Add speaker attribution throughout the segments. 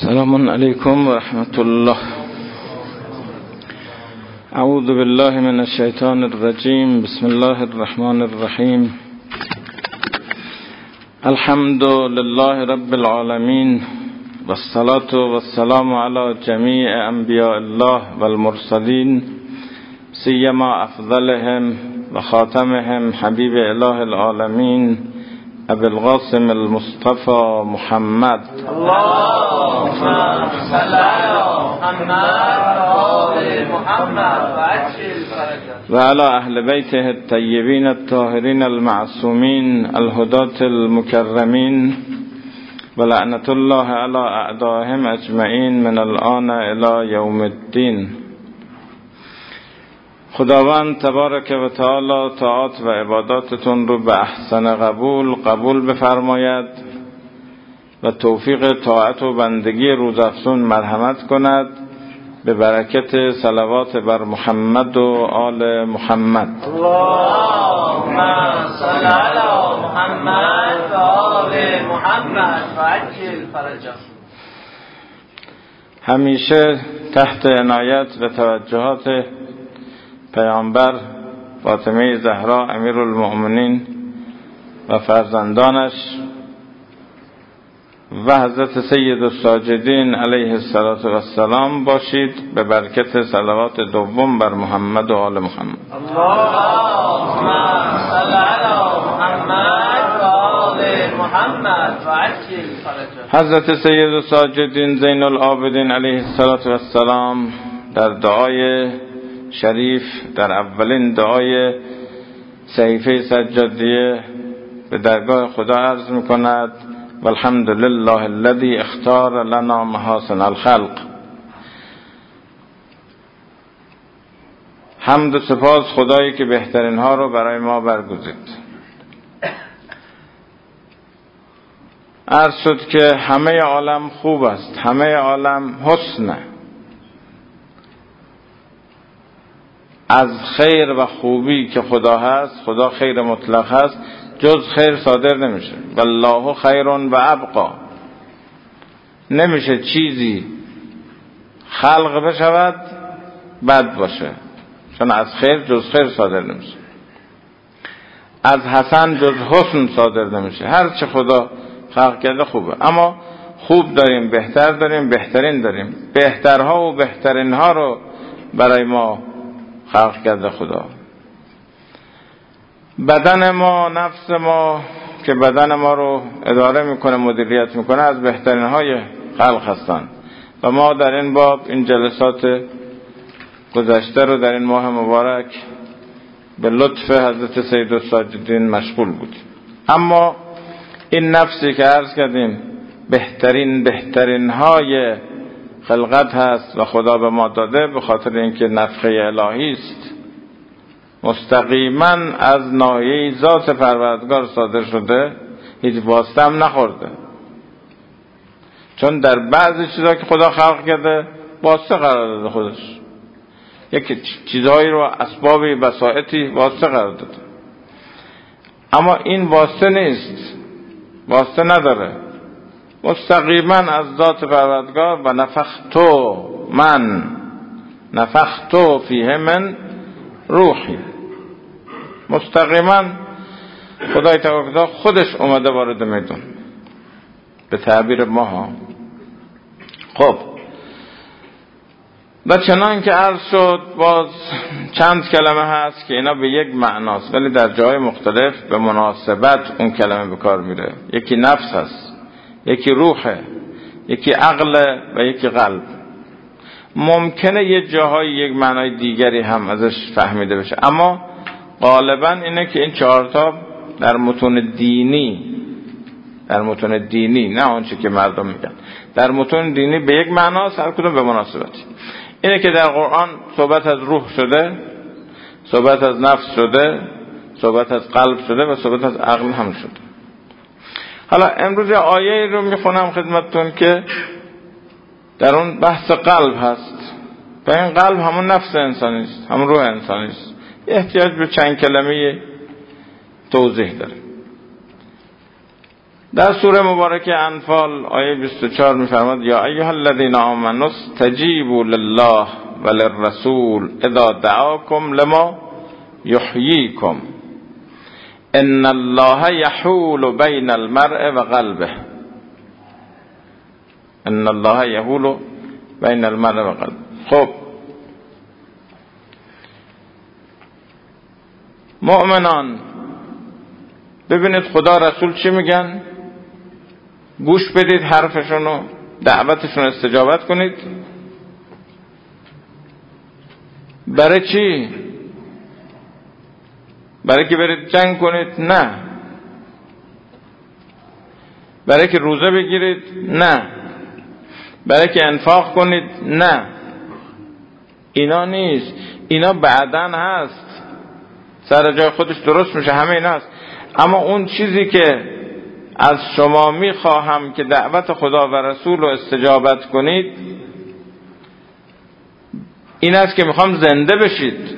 Speaker 1: السلام علیکم و رحمت الله. اعوذ بالله من الشیطان الرجیم. بسم الله الرحمن الرحیم. الحمد لله رب العالمین والصلاة والسلام علی جمیع انبیاء الله والمرسلین سیما افضلهم و خاتمهم حبیب اله العالمین ابو القاسم المصطفى محمد
Speaker 2: اللهم صل على محمد وآل محمد وعجل فرجه
Speaker 1: و علی اهل بیته الطیبین الطاهرین المعصومین الهداة المکرمین و لعنت الله علی اعدائهم اجمعین من الآن الی یوم الدین. خداوند تبارک و تعالی طاعات و عباداتتون رو به احسن قبول بفرماید و توفیق طاعت و بندگی روزافزون مرحمت کند به برکت صلوات بر محمد و آل محمد.
Speaker 2: اللهم صل على محمد وآل محمد وعجل فرجه.
Speaker 1: همیشه تحت عنایت و توجهات پیامبر فاطمه زهرا امیرالمؤمنین و فرزندانش و حضرت سید الساجدین علیه السلام باشید به برکت صلوات دوم بر محمد و آل محمد.
Speaker 2: اللهم صل على محمد وآل محمد وعجل فرجه.
Speaker 1: حضرت سید الساجدین زین العابدین علیه السلام در دعای شریف، در اولین دعای صحیفه سجادیه به درگاه خدا عرض میکند والحمد لله الذي اختار لنا محاسن الخلق. حمد و سپاس خدایی که بهترین ها رو برای ما برگزید. عرض شد که همه عالم خوب است، همه عالم حسنه، از خیر و خوبی که خدا هست، خدا خیر مطلق هست، جز خیر صادر نمیشه. والله خیر و ابقا. نمیشه چیزی خلق بشود بد باشه، چون از خیر جز خیر صادر نمیشه، از حسن جز حسن صادر نمیشه. هر چه خدا خلق کرده خوبه، اما خوب داریم، بهتر داریم، بهترین داریم. بهترها و بهترینها رو برای ما خلق کرده خدا. بدن ما، نفس ما که بدن ما رو اداره میکنه، مدیریت میکنه، از بهترین های خلق هستن و ما در این باب، این جلسات گذشته رو در این ماه مبارک به لطف حضرت سید الساجدین مشغول بودیم. اما این نفسی که عرض کردیم بهترین های خلقت هست و خدا به ما داده، به خاطر اینکه نفخه الهی است، مستقیما از ناحیه ذات پروردگار صادر شده، هیچ واسطه هم نخورده. چون در بعضی چیزا که خدا خلق کرده واسطه قرار داده خودش، یک چیزهایی رو اسبابی وسائطی واسطه قرار داده، اما این واسطه نیست، واسطه نداره، مستقیما از ذات پروردگار. و نفختو فیه من روحی. مستقیما خدای تبارک خودش اومده وارد میدون، به تعبیر ما ها. خب و چنان که عرض شد، باز چند کلمه هست که اینا به یک معناست، ولی در جای مختلف به مناسبت اون کلمه به کار میره. یکی نفس هست، یکی روحه، یکی عقل و یکی قلب. ممکنه یه جاهای یک معنای دیگری هم ازش فهمیده بشه، اما غالبا اینه که این چهارتا در متون دینی، نه آنچه که مردم میگن، در متون دینی به یک معناست، هر کدوم به مناسبتی. اینه که در قرآن صحبت از روح شده، صحبت از نفس شده، صحبت از قلب شده و صحبت از عقل هم شده. حالا امروز آیه رو میخونم خدمتتون که در اون بحث قلب هست و این قلب همون نفس انسانی است، همون روح انسانی است. احتیاج به چند کلمه توضیح داره. در سوره مبارکه انفال آیه 24 می‌فرماد یا ایها الذین آمنوا استجیبوا لله وللرسول اذا دعاکم لما یحییکم ان الله یحول بین المرء و قلبه. ان الله یحول بین المرء و قلبه. خب مؤمنان ببینید خدا رسول چی میگن، گوش بدید حرفشونو، دعوتشون استجابت کنید. برای چی؟ برای که برید جنگ کنید؟ نه. برای که روزه بگیرید؟ نه. برای که انفاق کنید؟ نه. اینا نیست، اینا بعدن هست، سر جای خودش درست میشه، همه اینا هست. اما اون چیزی که از شما میخواهم که دعوت خدا و رسول رو استجابت کنید این است که میخوام زنده بشید.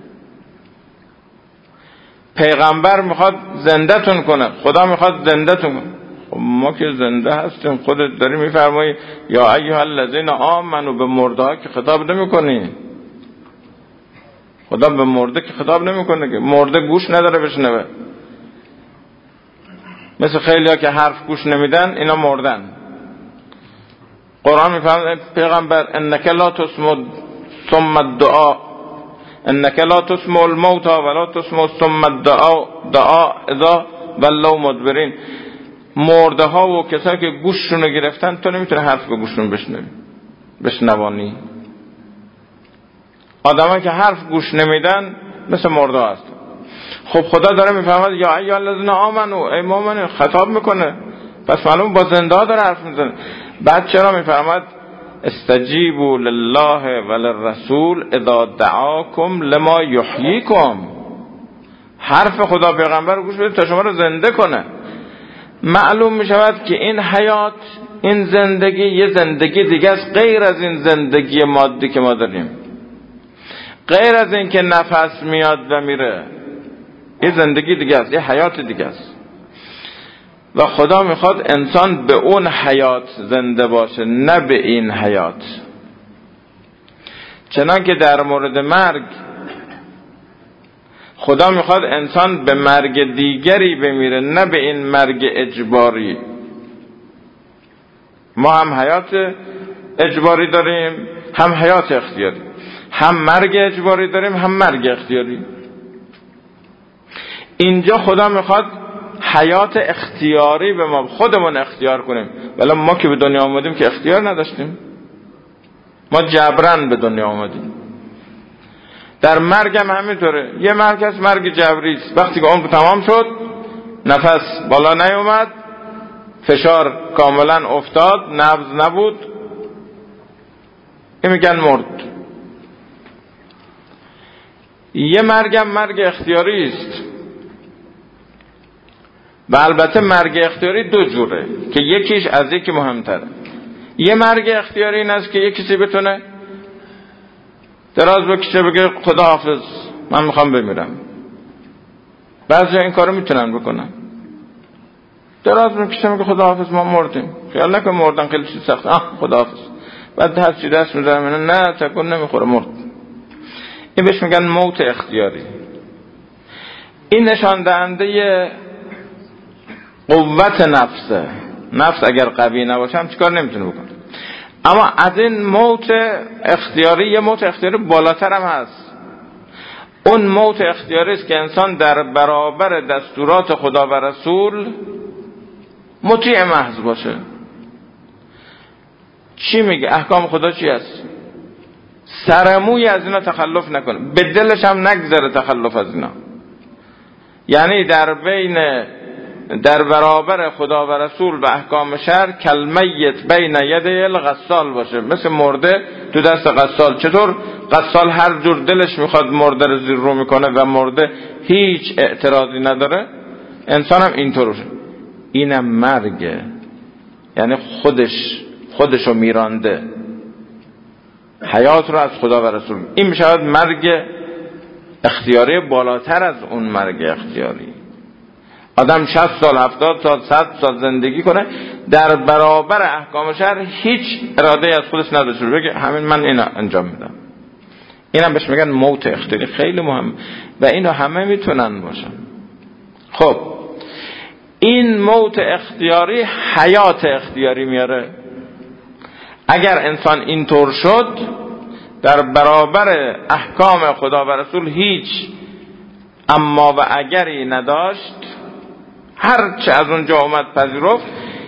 Speaker 1: پیغمبر میخواد زنده‌تون کنه، خدا میخواد زنده‌تون کنه. ما که زنده هستیم، خودت داری میفرمایی یا ایها الذین آمنوا، به مرده ها که خطاب نمیکنی. خدا به مرده که خطاب نمیکنه که مرده گوش نداره بشنوه. مثل خیلی ها که حرف گوش نمیدن اینا مردن. قرآن میفرماید پیغمبر انک لا تسمع ثم الدعاء، انک لا تسمع الموتى ولا تسمع ثم الدعاء اذا ولوا مدبرین. مرده ها و کسایی که گوششون رو گرفتن تو نمیتونه حرف به گوششون بشنوانی. آدمایی که حرف گوش نمیدن مثل مرده هست. خب خدا داره میفهمد یا ایها الذین آمنوا، ای مؤمنین، خطاب میکنه، پس معلوم با زنده ها داره حرف میزنه. بعد چرا میفهمد استجیبوا لله وللرسول اذا دعاکم لما یحییکم. حرف خدا پیغمبر گوش بدید تا شما رو زنده کنه. معلوم میشود که این حیات، این زندگی یه زندگی دیگه است غیر از این زندگی مادی که ما داریم، غیر از این که نفس میاد و میره. یه زندگی دیگه است، یه حیات دیگه است و خدا میخواد انسان به اون حیات زنده باشه، نه به این حیات. چنانکه در مورد مرگ خدا میخواد انسان به مرگ دیگری بمیره، نه به این مرگ اجباری. ما هم حیات اجباری داریم، هم حیات اختیاری. هم مرگ اجباری داریم، هم مرگ اختیاری. اینجا خدا میخواد حیات اختیاری به ما خودمون اختیار کنیم، ولی ما که به دنیا آمدیم که اختیار نداشتیم، ما جبران به دنیا آمدیم. در مرگ هم همینطوره، یه مرگ هست مرگ جبری است. وقتی که عمر تمام شد، نفس بالا نیومد، فشار کاملا افتاد، نبض نبود، این میگن مرد. یه مرگ هم مرگ اختیاری است و البته مرگ اختیاری دو جوره که یکیش از یکی مهمتره. یه مرگ اختیاری این است که یک کسی بتونه دراز بکشه بگه خداحافظ من میخوام بمیرم. بعضی این کارو میتونن بکنن، دراز بکشه میگه خداحافظ ما مردیم. خیال نکن مردن خیلی چیز سخت، خداحافظ. بعد هر چی دست میذارم نه تکون نمیخوره مرد. این بهش میگن موت اختیاری. این نشان دهنده قوت نفسه. نفس اگر قوی نباشه هم چیکار نمیتونه بکنه. اما از این موت اختیاری یه موت اختیاری بالاتر هم هست. اون موت اختیاری است که انسان در برابر دستورات خدا و رسول مطیع محض باشه. چی میگه؟ احکام خدا چی است؟ سرموی از اینا تخلف نکنه، به دلش هم نگذره تخلف از اینا. یعنی در برابر خدا و رسول و احکام شرع کلمیت بین یدی الغسال باشه، مثل مرده تو دست غسال. چطور؟ غسال هر جور دلش میخواد مرده رو زیر رو میکنه و مرده هیچ اعتراضی نداره، انسان هم اینطور باشه. اینم مرگه، یعنی خودشو میرانده، حیات رو از خدا و رسول. این میشود مرگ اختیاری بالاتر از اون مرگ اختیاری. آدم 60 سال 70 سال 100 سال زندگی کنه در برابر احکام شرع هیچ اراده از خودش نداشته بگه همین من اینا انجام میدم. اینم بهش میگن موت اختیاری. خیلی مهم و اینو همه میتونن باشن. خب این موت اختیاری حیات اختیاری میاره. اگر انسان اینطور شد در برابر احکام خدا و رسول هیچ اما و اگری نداشت، هر چه از اونجا اومد پذیرفت،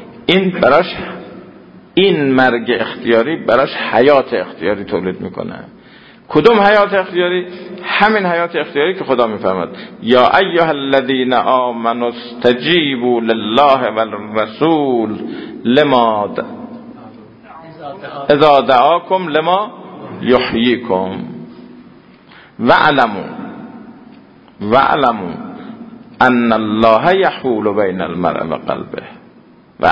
Speaker 1: این مرگ اختیاری براش حیات اختیاری تولید میکنه. کدوم حیات اختیاری؟ همین حیات اختیاری که خدا میفرماد یا ایها الذین آمنوا استجیبوا لله والرسول لما اذا دعاکم لما یحییکم واعلموا ان الله یحول بین المرء و قلبه و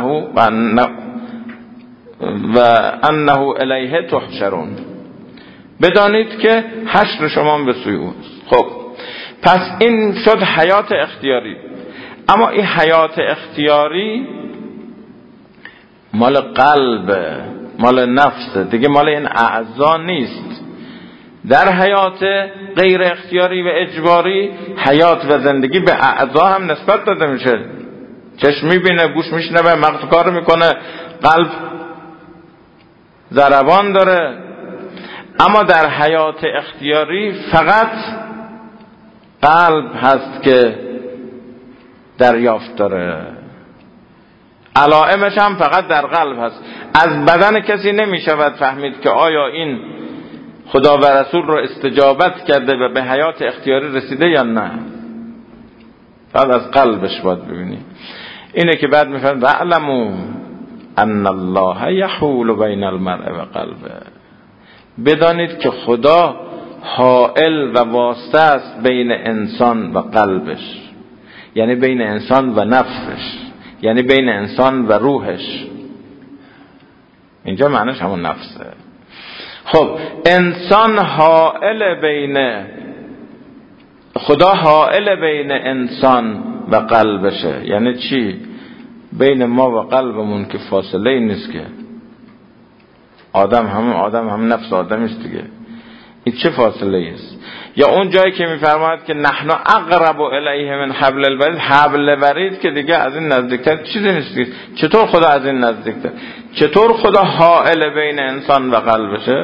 Speaker 1: انه الیه تحشرون. بدانید که حشر شما به سوی اوست. خب پس این شد حیات اختیاری. اما این حیات اختیاری مال قلب، مال نفس دیگه، مال این اعضا نیست. در حیات غیر اختیاری و اجباری حیات و زندگی به اعضا هم نسبت داده میشه. چشم میبینه، گوش میشنوه، مغز کار میکنه، قلب ضربان داره. اما در حیات اختیاری فقط قلب هست که دریافت داره، علائمش هم فقط در قلب هست. از بدن کسی نمیشود فهمید که آیا این خدا و رسول رو استجابت کرده و به حیات اختیاری رسیده یا نه. فقط از قلبش باید ببینی. اینه که بعد میفرماید واعلموا ان الله یحول بین المرء و قلبه. بدانید که خدا حائل و واسطه است بین انسان و قلبش، یعنی بین انسان و نفسش، یعنی بین انسان و روحش. اینجا معنیش همون نفسه. خب انسان حائل بین، خدا حائل بین انسان و قلبشه. یعنی چی؟ بین ما و قلبمون که فاصله ای نیست که. آدم هم نفس آدم است دیگه. این چه فاصله ای است؟ یا اون جایی که میفرماید که نحن اقرب الیه من حبل الورید، حبل الورید که دیگه از این نزدیکتر چیزی نیست. چطور خدا از این نزدیکتر؟ چطور خدا حائل بین انسان و قلبشه؟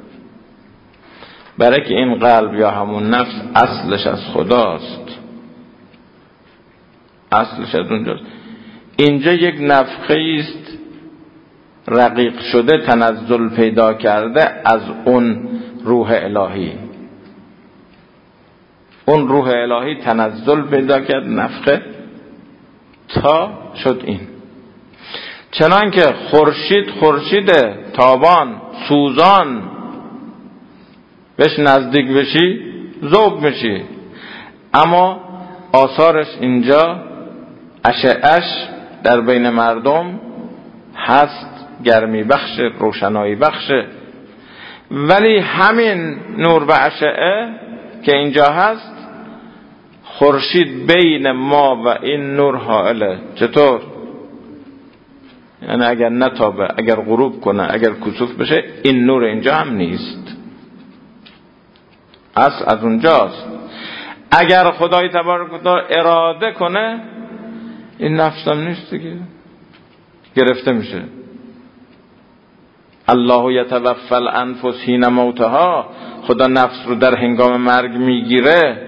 Speaker 1: برای که این قلب یا همون نفس اصلش از خداست، اصلش از اونجاست. اینجا یک نفخه است رقیق شده، تنزل پیدا کرده از اون روح الهی. اون روح الهی تنزل پیدا کرد، نفخه، تا شد این. چنان که خورشید تابان سوزان بهش نزدیک بشی ذوب میشی، اما آثارش اینجا اشعه‌اش در بین مردم هست، گرمی بخش، روشنایی بخش. ولی همین نور و اشعه که اینجا هست، خورشید بین ما و این نور حائله. چطور؟ یعنی اگر نتابه، اگر غروب کنه، اگر کسوف بشه، این نور اینجا هم نیست. اصل از اونجاست. اگر خدای تبارک و تعالی اراده کنه، این نفس هم نیست دیگه، گرفته میشه. الله یتوفی الانفس حین موتها، خدا نفس رو در هنگام مرگ میگیره.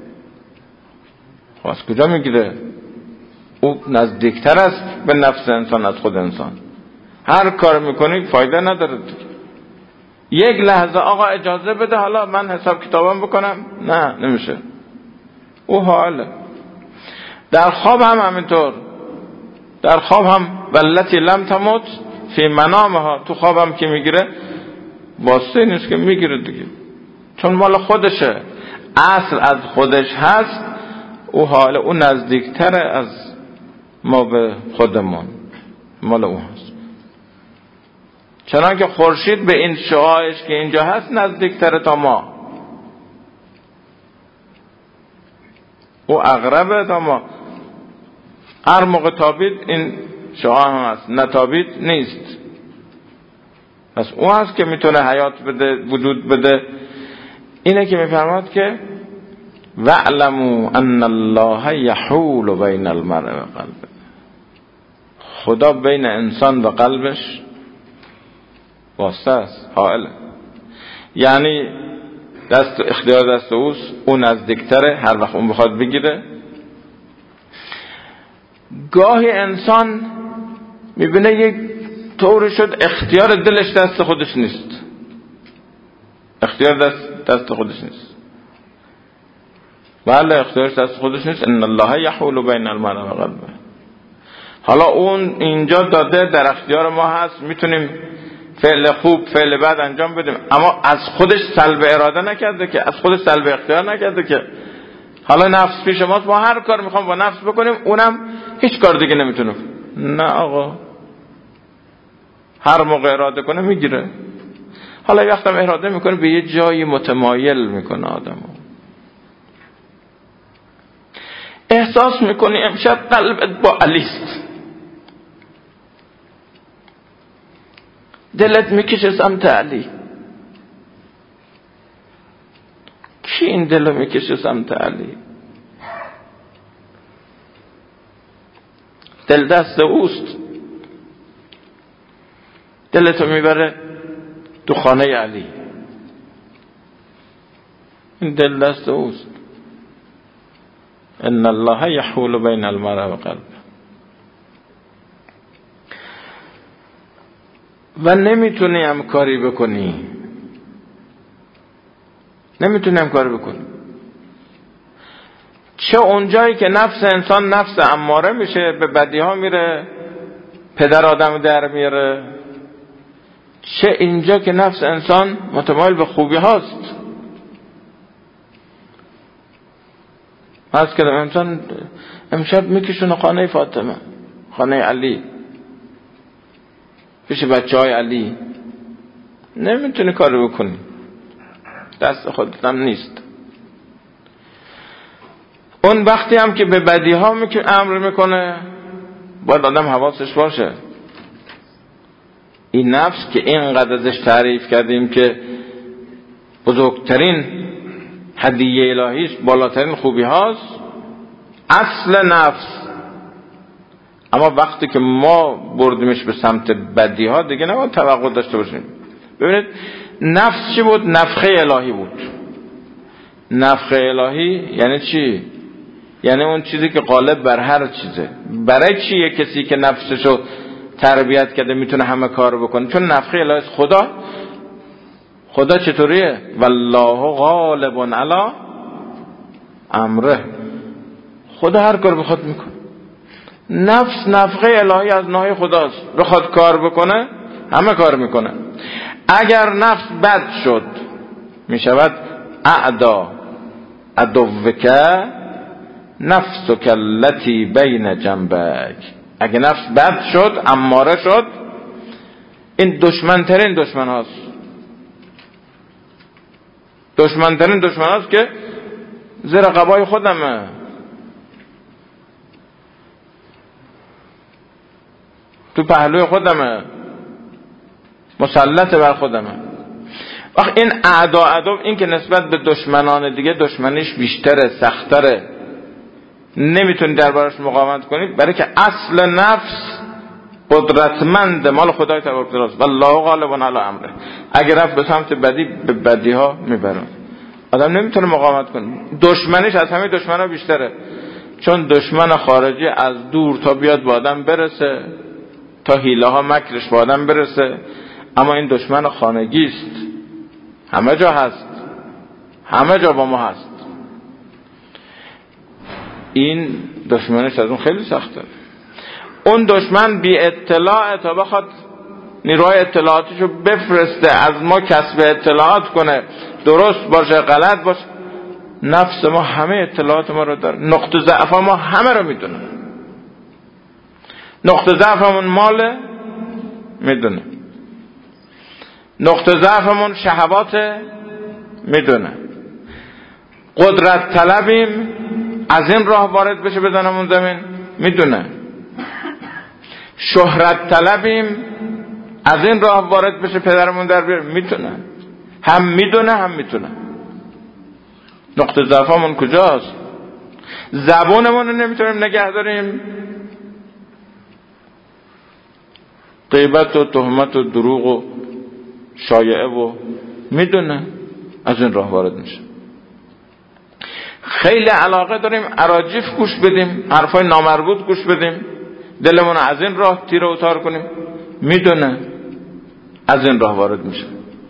Speaker 1: از کجا میگیره؟ او نزدیکتر است به نفس انسان از خود انسان. هر کار میکنی فایده نداره دیگه. یک لحظه آقا اجازه بده حالا من حساب کتابم بکنم، نه نمیشه. او حاله. در خواب هم همینطور. در خواب هم والتی لم تموت فی منامها، تو خواب هم که میگیره واسطه نیست که میگیره دیگه، چون مال خودشه، اصل از خودش هست. او حاله، او نزدیکتر از ما به خودمون، مال او هست. چنانکه خورشید به این شعاعش که اینجا هست نزدیکتر تا ما، او اقربه تا ما. هر موقع تابید این شعاع هم هست، نتابید نیست. پس اون هست که میتونه حیات بده، وجود بده. اینه که میفرماد که وَاعْلَمُوا أَنَّ اللَّهَ يَحُولُ بَيْنَ الْمَرْءِ وَقَلْبِهِ. خدا بین انسان و قلبش واسطه است، حائله. یعنی اختیار دست اوست، اون نزدیکتره، هر وقت اون بخواد بگیره. گاهی انسان میبینه یک طور شد اختیار دلش دست خودش نیست، اختیار دست خودش نیست. بله اختیارش دست خودش نیست. ان الله یحول بین المرء و قلبه. حالا اون اینجا داده در اختیار ما هست، میتونیم فعل خوب فعل بد انجام بدیم، اما از خودش سلب اراده نکرده که، از خودش سلب اختیار نکرده که. حالا نفس پیش ماست، ما هر کار میخوام با نفس بکنیم، اونم هیچ کار دیگه نمیتونه. نه آقا، هر موقع اراده کنه میگیره. حالا یه وقتم اراده میکنه به یه جایی متمایل میکنه آدمو. احساس میکنی امشب قلبت با علیست، دلت میکشه سمت علی. کی این دلو میکشه سمت علی؟ دل دست اوست، دلتو میبره تو خانه علی. این دل دست اوست. ان الله یحول بین المرء و قلبه. و نمیتونی هم کاری بکنی، نمیتونی هم کاری بکنی. چه اونجایی که نفس انسان نفس اماره میشه، به بدی ها میره، پدر آدم در میره، چه اینجا که نفس انسان متمایل به خوبی هاست. از که انسان امشب میکشونه خانه فاطمه، خانه علی، پیش بچه های علی. نمیتونی کاری بکنی، دست خودت هم نیست. اون وقتی هم که به بدی ها امر میکنه، باید آدم حواسش باشه. این نفس که اینقدر ازش تعریف کردیم که بزرگترین هدیه الهیش، بالاترین خوبی هاست، اصل نفس. اما وقتی که ما بردیمش به سمت بدی ها، دیگه نباید توقع داشته باشیم. ببینید نفس چی بود؟ نفخه الهی بود. نفخه الهی یعنی چی؟ یعنی اون چیزی که غالب بر هر چیزه. برای چیه کسی که نفسشو تربیت کرده میتونه همه کار بکنه؟ چون نفخه الهی. خدا چطوریه؟ والله غالب علی امره. خدا هر کار بخواد میکنه. نفس نفخه الهی از ناحیه خداست، بخواد کار بکنه همه کار میکنه. اگر نفس بد شد میشود اعدا عدوک نفسک التی بین جنبک. اگر نفس بد شد، اماره شد، این دشمنترین دشمن هاست. دشمنترین دشمن هاست که زیر قبای خودمه. تو پهلوی خودمه، مسلط بر خودمه. وقت این اعدا عدو، این که نسبت به دشمنان دیگه دشمنیش بیشتره، سختره، نمیتونی دربارش مقاومت کنی، برای که اصل نفس قدرتمند، مال خدای تبارک و تعالی است. والله غالب علی امره. اگر رفت به سمت بدی، به بدی ها میبره. آدم نمیتونه مقاومت کنه. دشمنیش از همه دشمنا بیشتره، چون دشمن خارجی از دور تا بیاد با آدم برسه، تا حیله ها مکرش با آدم برسه. اما این دشمن خانگی است، همه جا هست، همه جا با ما هست. این دشمنش از اون خیلی سخته. اون دشمن بی اطلاع تا بخواد نیروهای اطلاعاتیشو بفرسته، از ما کسب اطلاعات کنه، درست باشه غلط باشه. نفس ما همه اطلاعات ما رو داره، نقطه ضعف ما همه رو میدونه. نقطه ضعفمون مال میدونه، نقطه ضعفمون شهوات میدونه، قدرت طلبیم، از این راه وارد بشه بزنمون زمین میدونه. شهرت طلبیم، از این راه وارد بشه پدرمون در بیاره. میتونه، هم میتونه. نقطه ضعفمون کجاست؟ زبونمون رو نمیتونیم نگه داریم، غیبت و تهمت و دروغ و شایعه و میدونه، از این راه وارد میشه. خیلی علاقه داریم اراجیف گوش بدیم، حرفای نامربوط گوش بدیم، دلمون از این راه تیره و تار کنیم، میدونه، از این راه وارد میشه.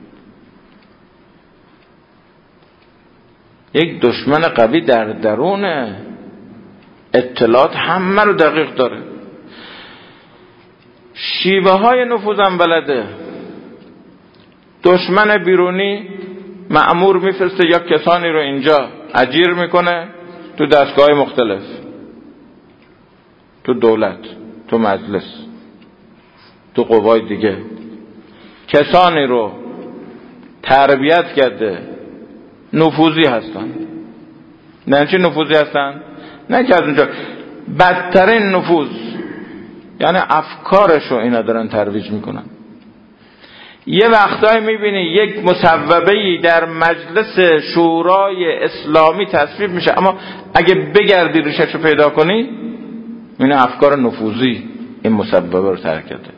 Speaker 1: یک دشمن قوی در درون اطلاعات همه رو دقیق داره، شیوه های نفوذم بلده. دشمن بیرونی مأمور میفرسته یا کسانی رو اینجا اجیر میکنه تو دستگاه مختلف، تو دولت، تو مجلس، تو قوای دیگه، کسانی رو تربیت کرده نفوذی هستن. نه چی نفوذی هستن؟ نه که از اونجا بدترین نفوذ، یعنی افکارشو اینا دارن ترویج میکنن. یه وقتایی میبینی یک مصوبه‌ای در مجلس شورای اسلامی تصویب میشه، اما اگه بگردی ریشه‌شو پیدا کنی این افکار نفوذی این مصوبه رو ترک کرده.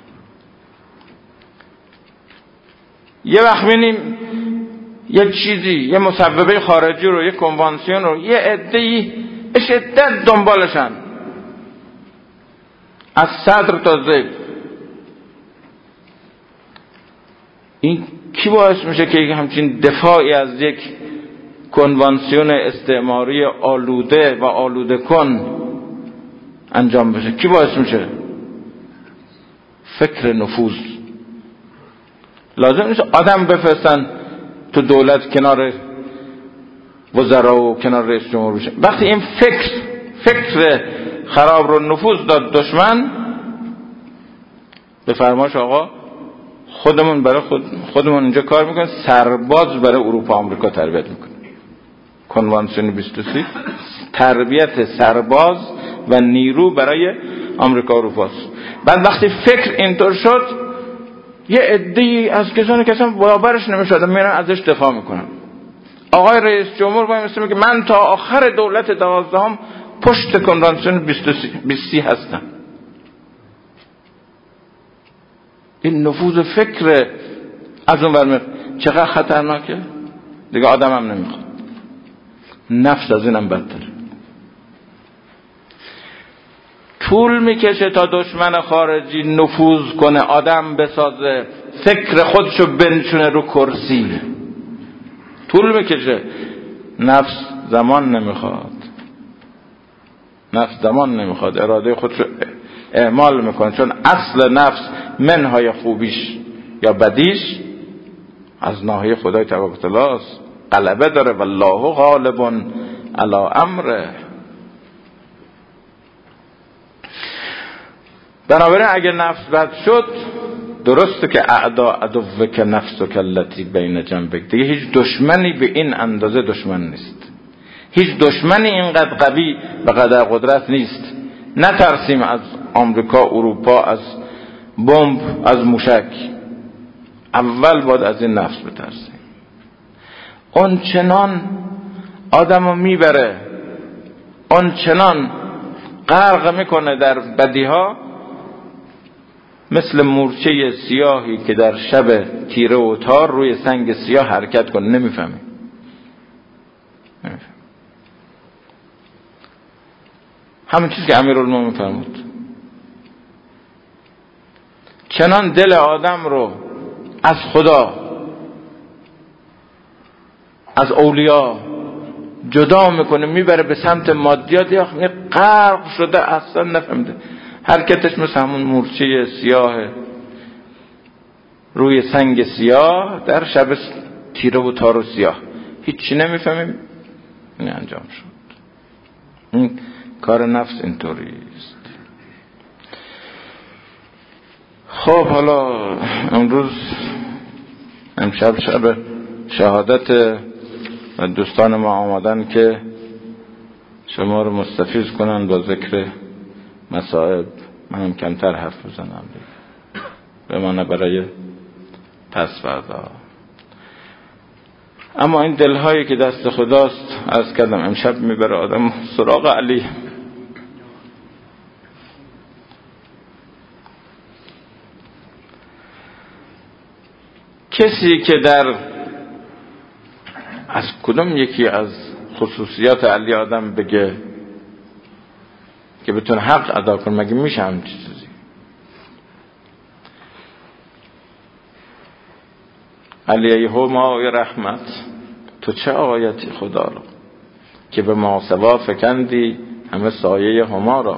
Speaker 1: یه وقت میبینیم یه چیزی، یه مصوبه خارجی رو، یه کنوانسیون رو یه عده‌ای شدت دنبالشن، از صدر تا ذیل. این کی باعث میشه که همچین دفاعی از یک کنوانسیون استعماری آلوده و آلوده کن انجام بشه؟ کی باعث میشه؟ فکر نفوذ. لازم نیست آدم بفرستن تو دولت کنار وزرا و کنار رئیس جمهور بشه. وقتی این فکر خراب رو نفوذ داد دشمن، به فرمایش آقا خودمون برای خودمون اینجا کار میکنیم، سرباز برای اروپا آمریکا تربیت میکنیم. کنوانسیون 23 تربیت سرباز و نیرو برای آمریکا اروپاست. بعد وقتی فکر اینطور شد، یه عده‌ای از کسانی که اصلا باورش نمیشد میرن ازش دفاع میکنن. آقای رئیس جمهور باید مثل میگه من تا آخر دولت 12 پشت کنوانسیون 23 هستم. این نفوذ فکر از اون ور چقدر خطرناکه دیگه، آدم هم نمیخواد. نفس از اینم بدتره. طول میکشه تا دشمن خارجی نفوذ کنه، آدم بسازه، فکر خودشو بنشونه رو کرسی. طول میکشه. نفس زمان نمیخواد، اراده خودشو اعمال میکنه، چون اصل نفس منهای خوبیش یا بدیش از ناحیه خدای تبارک و تعالی است، غلبه داره، والله غالب علی امره. بنابراین اگه نفس بد شد، درسته که اعدا عدوک نفسک التی بین جنبک، دیگه هیچ دشمنی به این اندازه دشمن نیست، هیچ دشمنی اینقدر قوی و قدر قدرت نیست. نترسیم از آمریکا، اروپا، از بمب، از موشک. اول باید از این نفس بترسیم. اون چنان آدمو میبره، اون چنان غرق میکنه در بدیها، مثل مورچه سیاهی که در شب تیره و تار روی سنگ سیاه حرکت کنه. نمیفهمی. همون چیزی که امیرالمومنین فرمود. چنان دل آدم رو از خدا، از اولیاء جدا میکنه، میبره به سمت مادیات، یا غرق شده اصلا نفهمده. حرکتش مثل همون مورچه سیاه روی سنگ سیاه در شب تیره و تار و سیاه، هیچی نمیفهمیم. این انجام شد. این کار نفس اینطوری است. خب حالا امروز امشب شب شهادت و دوستان ما آمدن که شما رو مستفیض کنن با ذکر مصائب منم کمتر حرف بزنم دیگه، بمانه برای پس فردا. اما این دلهایی که دست خداست، عرض کردم امشب میبره آدم سراغ علی. کسی که در از کدوم یکی از خصوصیات علی آدم بگه که بتونه حق ادا کنه، مگه میشه همین چیزی؟ علی همای رحمت، تو چه آیتی خدا را که به ما سوا فکندی همه سایه هما را.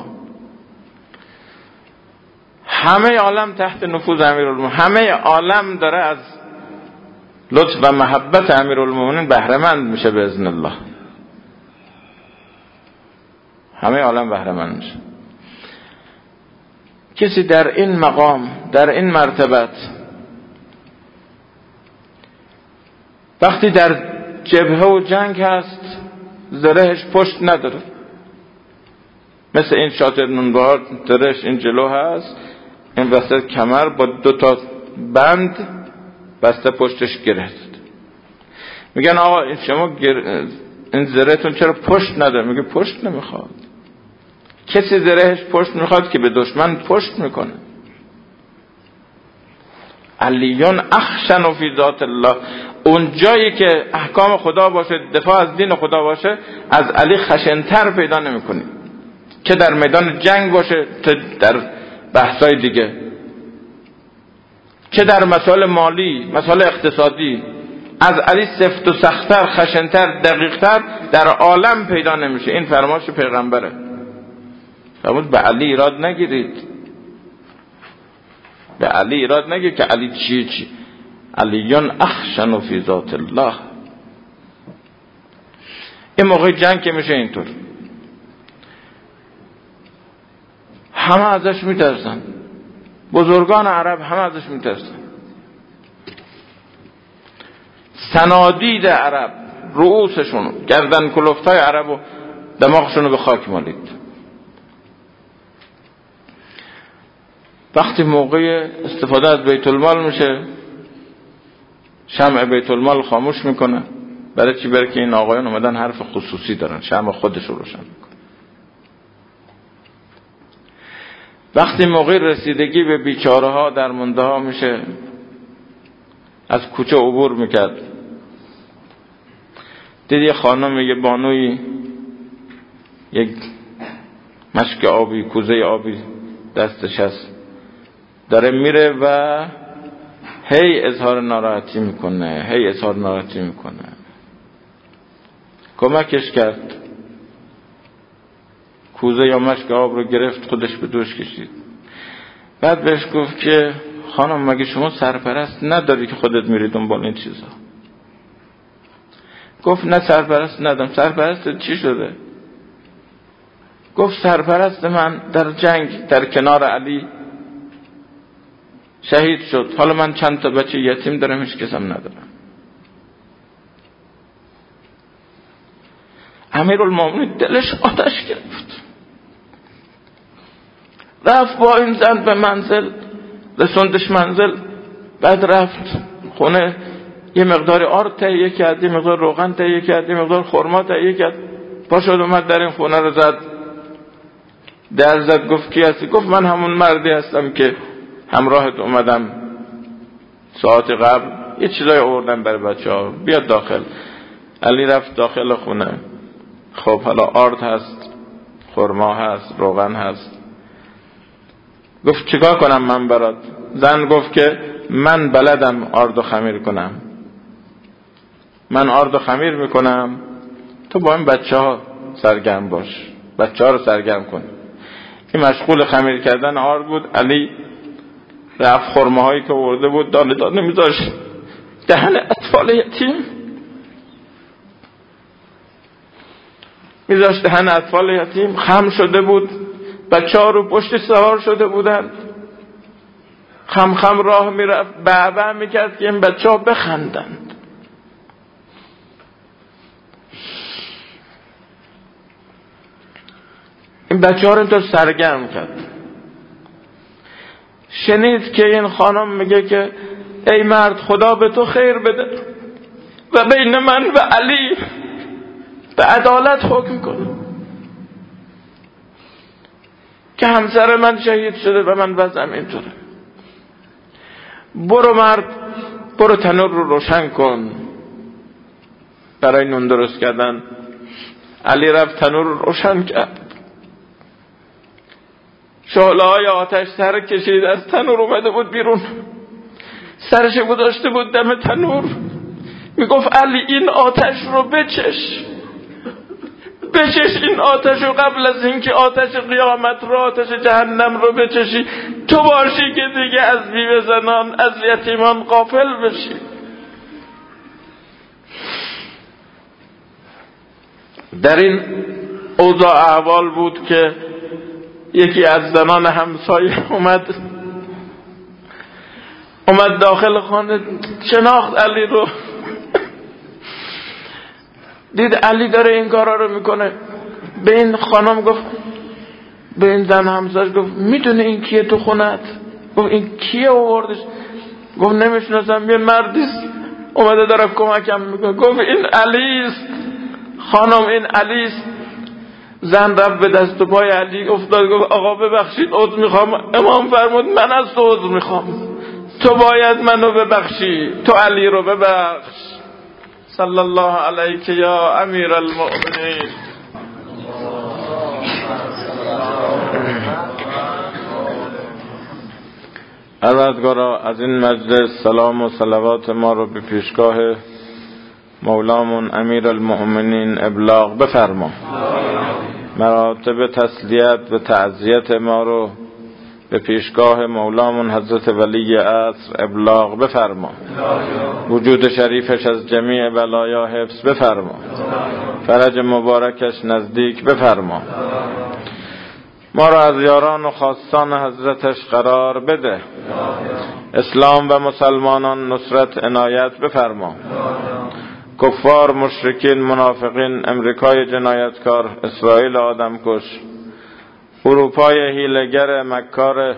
Speaker 1: همه عالم تحت نفوذ امیرالمومنین، همه عالم داره از لطف و محبت امیرالمومنین بهره مند میشه باذن الله. همه عالم بهره مند میشه. کسی در این مقام، در این مرتبت، وقتی در جبهه و جنگ هست زرهش پشت نداره، مثل این شاطر نونبهار زرهش این جلو هست، این وسط کمر با 2 بند بسته پشتش گرفت. میگن آقا شما این زرهتون چرا پشت نداره؟ میگه پشت نمیخواد. کسی زرهش پشت میخواد که به دشمن پشت میکنه. علیون اخشن فی ذات الله، اون جایی که احکام خدا باشه، دفاع از دین خدا باشه، از علی خشنتر پیدا نمیکنی. که در میدان جنگ باشه، در بحثای دیگه، چه در مسائل مالی، مسائل اقتصادی، از علی سفت و سخت‌تر، خشنتر، دقیق‌تر در عالم پیدا نمیشه. این فرمایش پیغمبره. فرمود به علی ایراد نگیرید، به علی ایراد نگیر که علی چی علیون اخشن فی ذات الله. این موقع جنگ که میشه اینطور، همه ازش میترسن، بزرگان عرب همه ازش میترسن، سنادید عرب، رؤوسشون، گردن کلفتای عرب و دماغشونو به خاک مالید. وقتی موقع استفاده از بیت المال میشه، شمع بیت المال خاموش میکنه. برای چی؟ برای که این آقایان اومدن حرف خصوصی دارن، شمع خودش رو روشن میکنه. وقتی موقع رسیدگی به بیچاره ها، درمانده ها میشه، از کوچه عبور میکرد، دید یه خانم، یه بانوی، یک مشک آبی، کوزه آبی دستش هست، داره میره و هی اظهار ناراحتی میکنه. کمکش کرد، کوزه یا مشک آب رو گرفت، خودش به دوش کشید. بعد بهش گفت که خانم مگه شما سرپرست نداری که خودت میری دنبال این چیزا؟ گفت نه سرپرست ندارم. سرپرست چی شده؟ گفت سرپرست من در جنگ در کنار علی شهید شد، حالا من چند تا بچه یتیم دارم، هیچ کسم ندارم. امیرالمومنین دلش آتش گرفت، رفت با این زن به منزل، رسوندش منزل. بعد رفت خونه، یه مقدار آرد تهیه کرد، یه مقدار روغن تهیه کرد، یه مقدار خرما تهیه کرد. پاشد اومد در این خونه رو زد، در زد. گفت کی هستی؟ گفت من همون مردی هستم که همراهت اومدم ساعت قبل، یه چیزای آوردم برای بچه‌ها، بیاد داخل. علی رفت داخل خونه. خب حالا آرد هست، خرما هست، روغن هست. گفت چیکار کنم من برات؟ زن گفت که من بلدم آرد و خمیر کنم، من آرد و خمیر میکنم، تو با این بچه ها سرگرم باش، بچه ها رو سرگرم کن. این مشغول خمیر کردن آرد بود. علی رفت خرماهایی که آورده بود دانه دانه میذاشت دهن اطفال یتیم، میذاشت دهن اطفال یتیم. خم شده بود، بچه ها رو پشت سوار شده بودن، خم خم راه میرفت، بعبع میکرد که این بچه ها بخندند. این بچه ها رو اینطور سرگرم کرد. شنید که این خانم میگه که ای مرد خدا به تو خیر بده و بین من و علی به عدالت حکم کن که همسر من شهید شده و من وضعم اینطوره. برو مرد، برو تنور رو روشن کن برای نون درست کردن. علی رفت تنور رو روشن کرد، شعله‌های آتش سر کشید، از تنور اومده بود بیرون، سرش گذاشته بود دم تنور، میگفت علی این آتش رو بچش این آتش رو قبل از اینکه آتش قیامت رو، آتش جهنم رو بچشی تو باشی که دیگه از بیوه زنان، از یتیمان غافل بشی. در این اوضاع احوال بود که یکی از زنان همسایه اومد داخل خانه، شناخت علی رو، دید علی داره این کارا رو میکنه. به این خانم گفت، به این زن همسایه گفت میدونه این کیه تو خونت؟ گفت این کیه آوردش؟ گفت نمیشناسم، یه مردیست اومده داره کمکم میکنه. گفت این علیست خانم، این علیست. زن رفت به دست و پای علی افتاد، گفت آقا ببخشید عذر میخوام. امام فرمود من از تو عذر میخوام، تو باید منو ببخشی، تو علی رو ببخش. صلی الله علیک یا امیر المؤمنین. پروردگارا از این مجلس سلام و صلوات ما رو به پیشگاه مولامون امیر المؤمنین ابلاغ بفرما. مراتب تسلیت و تعزیت ما رو به پیشگاه مولامون حضرت ولی عصر ابلاغ بفرما. وجود شریفش از جمیع بلایا حفظ بفرما. فرج مبارکش نزدیک بفرما. ما را از یاران و خاصان حضرتش قرار بده. اسلام و مسلمانان نصرت عنایت بفرما. کفار، مشرکین، منافقین، امریکای جنایتکار، اسرائیل آدمکش، اروپای حیله‌گر مکار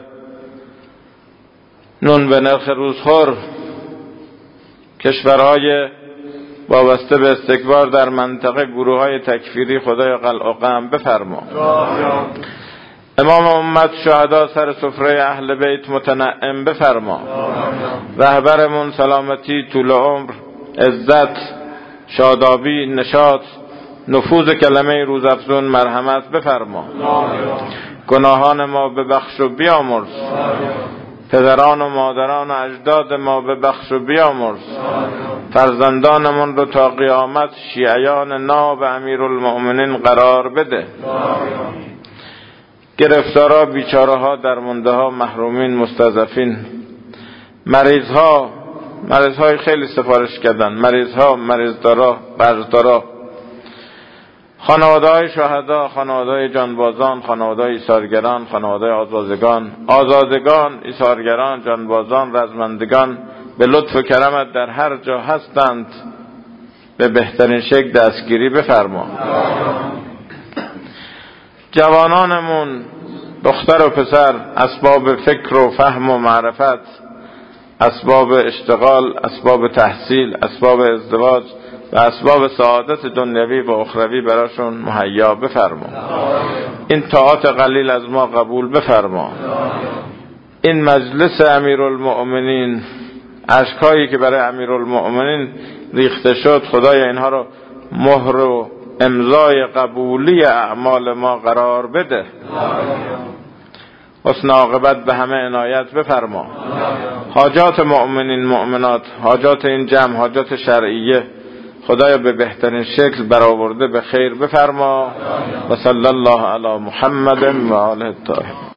Speaker 1: نون به نرخ روزخور، کشورهای وابسته به استکبار در منطقه، گروه‌های تکفیری، خدای قلع و قم بفرما. امام امت شهدا سر سفره اهل بیت متنعم بفرما. رهبرمون سلامتی، طول عمر، عزت، شادابی، نشاط، نفوذ کلمه روزافزون، مرحمت بفرما. گناهان ما ببخش و بیامرز. پدران و مادران و اجداد ما ببخش و بیامرز. فرزندانمون رو تا قیامت شیعیان ناب امیرالمؤمنین قرار بده. گرفتارا، بیچاره ها، درمانده ها، محرومین، مستضعفین، مریض های خیلی سفارش کردن، مریض ها، مریض دارا، قرضدارا، خانواده های شهدا، خانواده های جانبازان، خانواده های ایثارگران، خانواده های آزادگان، ایثارگران، جانبازان، رزمندگان، به لطف و کرمت در هر جا هستند به بهترین شکل دستگیری بفرما. جوانانمون، دختر و پسر، اسباب فکر و فهم و معرفت، اسباب اشتغال، اسباب تحصیل، اسباب ازدواج و اسباب سعادت دنیوی و اخروی براشون مهیا بفرما. این طاعات قلیل از ما قبول بفرما. این مجلس امیرالمؤمنین، اشکایی که برای امیرالمؤمنین ریخته شد، خدای اینها رو مهر و امضای قبولی اعمال ما قرار بده. حسن عاقبت به همه عنایت بفرما. حاجات مؤمنین مؤمنات، حاجات این جمع، حاجات شرعیه، خدایا به بهترین شکل برآورده به خیر بفرما. و صلی الله علی محمد و آله الطاهرین.